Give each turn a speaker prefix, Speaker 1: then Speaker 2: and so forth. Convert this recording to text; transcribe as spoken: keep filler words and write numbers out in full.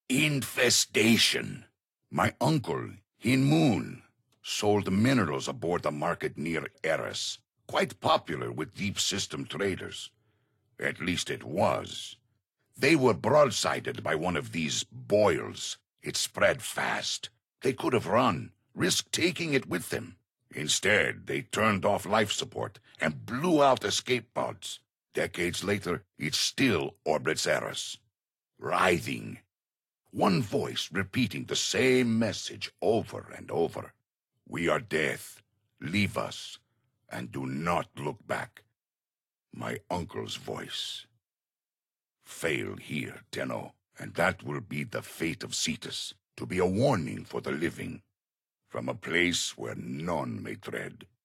Speaker 1: Infestation. My uncle, Hin Moon, sold minerals aboard the market near Eris. Quite popular with deep system traders. At least it was. They were broadsided by one of these boils. It spread fast. They could have run, risked taking it with them. Instead, they turned off life support and blew out escape pods. Decades later, it still orbits Eris. Writhing. One voice repeating the same message over and over. We are death. Leave us, and do not look back. My uncle's voice. Fail here, Tenno, and that will be the fate of Cetus, to be a warning for the living, from a place where none may tread.